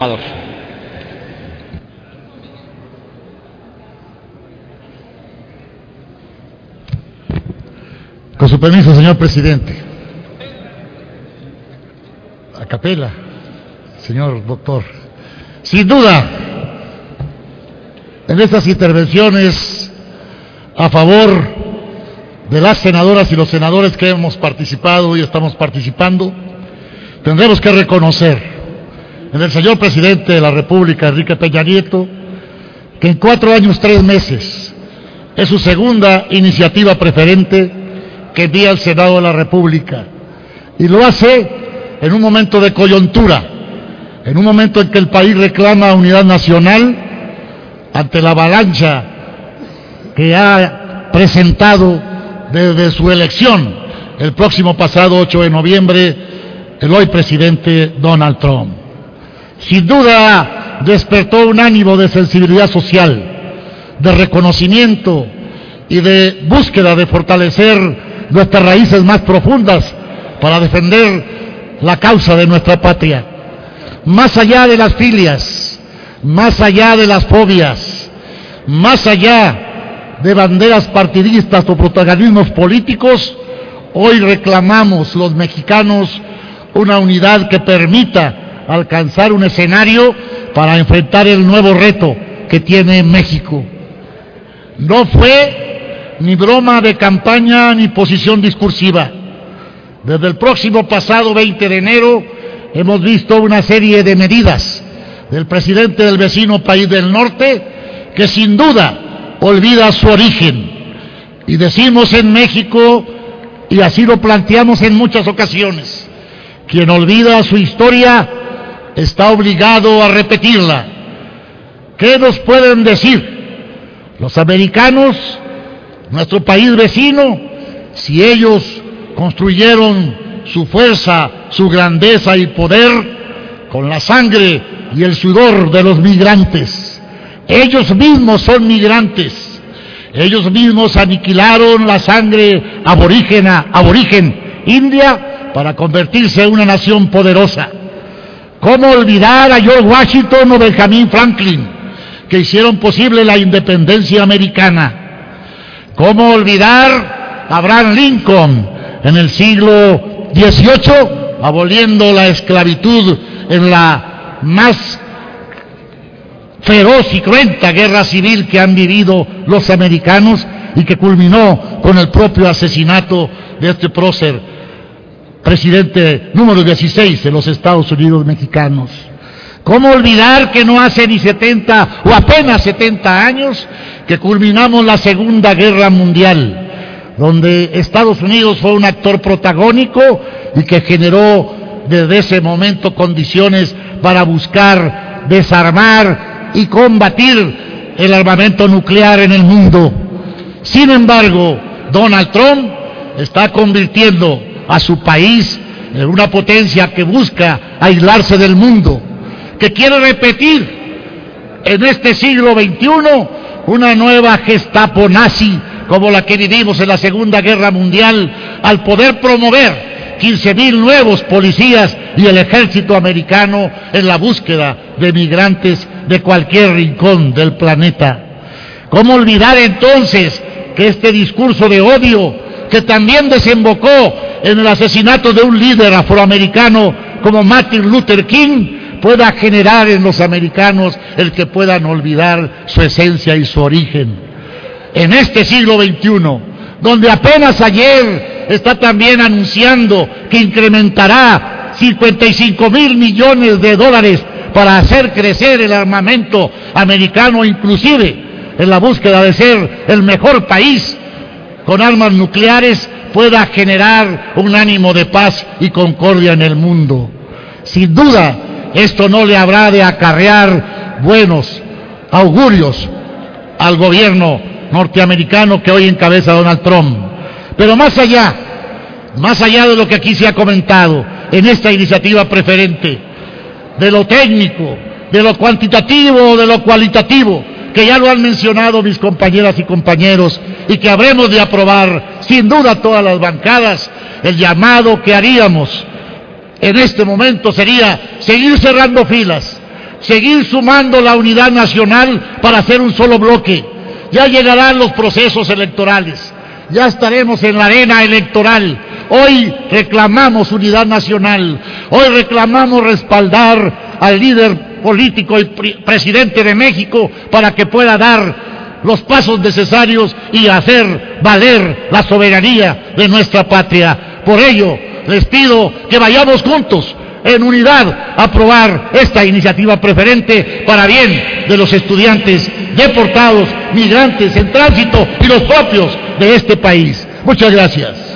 Con su permiso, señor presidente. A capela, señor doctor. Sin duda, en estas intervenciones a favor de las senadoras y los senadores que hemos participado y estamos participando, tendremos que reconocer en el señor presidente de la República, Enrique Peña Nieto, que en 4 años, 3 meses, es su segunda iniciativa preferente que envía al Senado de la República. Y lo hace en un momento de coyuntura, en un momento en que el país reclama unidad nacional ante la avalancha que ha presentado desde su elección el próximo pasado 8 de noviembre el hoy presidente Donald Trump. Sin duda despertó un ánimo de sensibilidad social, de reconocimiento y de búsqueda de fortalecer nuestras raíces más profundas para defender la causa de nuestra patria. Más allá de las filias, más allá de las fobias, más allá de banderas partidistas o protagonismos políticos, hoy reclamamos los mexicanos una unidad que permita alcanzar un escenario para enfrentar el nuevo reto que tiene México. No fue ni broma de campaña ni posición discursiva. Desde el próximo pasado 20 de enero hemos visto una serie de medidas del presidente del vecino país del norte que sin duda olvida su origen. Y decimos en México, y así lo planteamos en muchas ocasiones, quien olvida su historia está obligado a repetirla. ¿Qué nos pueden decir los americanos, nuestro país vecino, si ellos construyeron su fuerza, su grandeza y poder con la sangre y el sudor de los migrantes? Ellos mismos son migrantes. Ellos mismos aniquilaron la sangre aborigen india para convertirse en una nación poderosa. ¿Cómo olvidar a George Washington o Benjamin Franklin, que hicieron posible la independencia americana? ¿Cómo olvidar a Abraham Lincoln en el siglo XVIII, aboliendo la esclavitud en la más feroz y cruenta guerra civil que han vivido los americanos y que culminó con el propio asesinato de este prócer presidente número 16 de los Estados Unidos mexicanos? ¿Cómo olvidar que no hace ni 70 o apenas 70 años que culminamos la Segunda Guerra Mundial, donde Estados Unidos fue un actor protagónico y que generó desde ese momento condiciones para buscar desarmar y combatir el armamento nuclear en el mundo? Sin embargo, Donald Trump está convirtiendo a su país en una potencia que busca aislarse del mundo, que quiere repetir en este siglo XXI una nueva Gestapo nazi como la que vivimos en la Segunda Guerra Mundial, al poder promover 15,000 nuevos policías y el ejército americano en la búsqueda de migrantes de cualquier rincón del planeta. ¿Cómo olvidar entonces que este discurso de odio, que también desembocó en el asesinato de un líder afroamericano como Martin Luther King, pueda generar en los americanos el que puedan olvidar su esencia y su origen? En este siglo XXI, donde apenas ayer está también anunciando que incrementará 55,000 millones de dólares para hacer crecer el armamento americano, inclusive en la búsqueda de ser el mejor país con armas nucleares, pueda generar un ánimo de paz y concordia en el mundo. Sin duda, esto no le habrá de acarrear buenos augurios al gobierno norteamericano que hoy encabeza Donald Trump. Pero más allá de lo que aquí se ha comentado en esta iniciativa preferente, de lo técnico, de lo cuantitativo, de lo cualitativo, que ya lo han mencionado mis compañeras y compañeros, y que habremos de aprobar sin duda todas las bancadas, el llamado que haríamos en este momento sería seguir cerrando filas, seguir sumando la unidad nacional para hacer un solo bloque. Ya llegarán los procesos electorales, ya estaremos en la arena electoral. Hoy reclamamos unidad nacional, hoy reclamamos respaldar al líder político y presidente de México para que pueda dar los pasos necesarios y hacer valer la soberanía de nuestra patria. Por ello, les pido que vayamos juntos, en unidad, a aprobar esta iniciativa preferente para bien de los estudiantes deportados, migrantes en tránsito y los propios de este país. Muchas gracias.